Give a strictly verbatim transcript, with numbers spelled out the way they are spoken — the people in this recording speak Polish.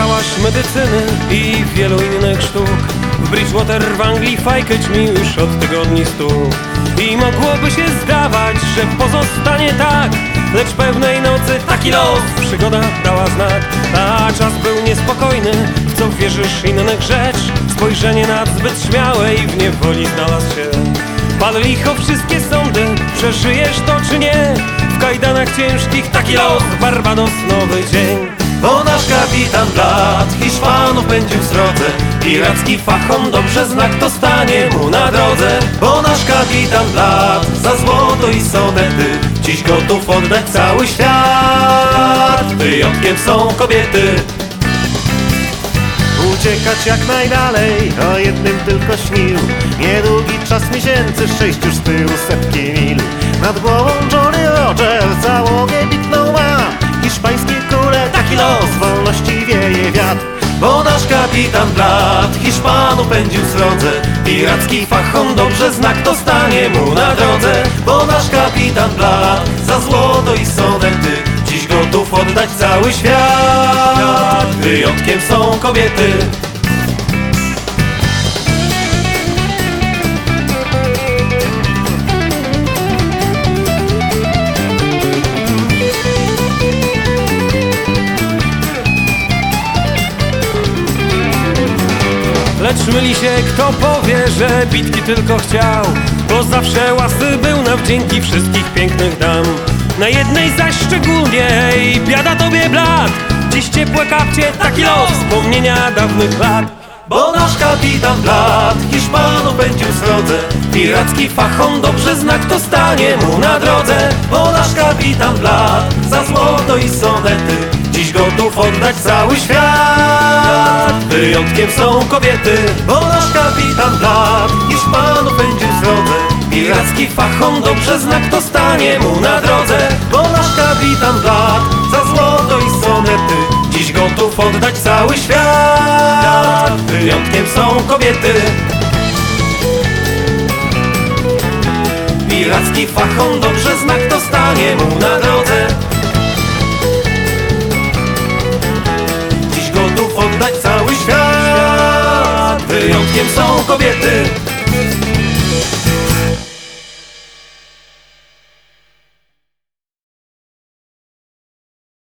Używałaś medycyny i wielu innych sztuk. W Bridgewater w Anglii fajkę ćmi już od tygodni stu. I mogłoby się zdawać, że pozostanie tak, lecz pewnej nocy taki los przygoda dała znak. A czas był niespokojny, w co wierzysz innych rzecz. Spojrzenie nadzbyt śmiałe i w niewoli znalazł się. Pal licho wszystkie sądy, przeżyjesz to czy nie? W kajdanach ciężkich taki los, Barbados nowy dzień. Bo nasz kapitan Blat Hiszpanów pędził w srodze. Piracki fachon dobrze znak to stanie mu na drodze. Bo nasz kapitan Blat za złoto i sonety dziś gotów oddać cały świat. Wyjątkiem są kobiety. Uciekać jak najdalej, o jednym tylko śnił. Niedługi czas miesięcy, sześć już z tyłu setki mil. Nad głową Johnny Roger załogę bitną ma. Hiszpańskie kule, taki los, wolności wieje wiatr. Bo nasz kapitan Blat Hiszpanów pędził w srodze. Piracki fachon dobrze znak to stanie mu na drodze. Bo nasz kapitan Blat za złoto i sonety dziś gotów oddać cały świat. Wyjątkiem są kobiety. Lecz myli się kto powie, że bitki tylko chciał, bo zawsze łasy był na wdzięki wszystkich pięknych dam. Na jednej zaś szczególnie i biada tobie Blat. Dziś ciepłe kapcie, taki los, wspomnienia dawnych lat. Bo nasz kapitan Blat Hiszpanów pędził w srodze. Piracki fachon dobrze znak to stanie mu na drodze. Bo nasz kapitan Blat za złoto i sonety dziś gotów oddać cały świat. Wyjątkiem są kobiety. Bo nasz kapitan Blat Hiszpanów pędził w srodze. Piracki fachon dobrze znak to stanie mu na drodze. Bo nasz kapitan Blat za złoto i sonety dziś gotów oddać cały świat. Wyjątkiem są kobiety. Piracki fachon dobrze znak to stanie mu na drodze. Dziś gotów oddać cały świat. Wyjątkiem są kobiety.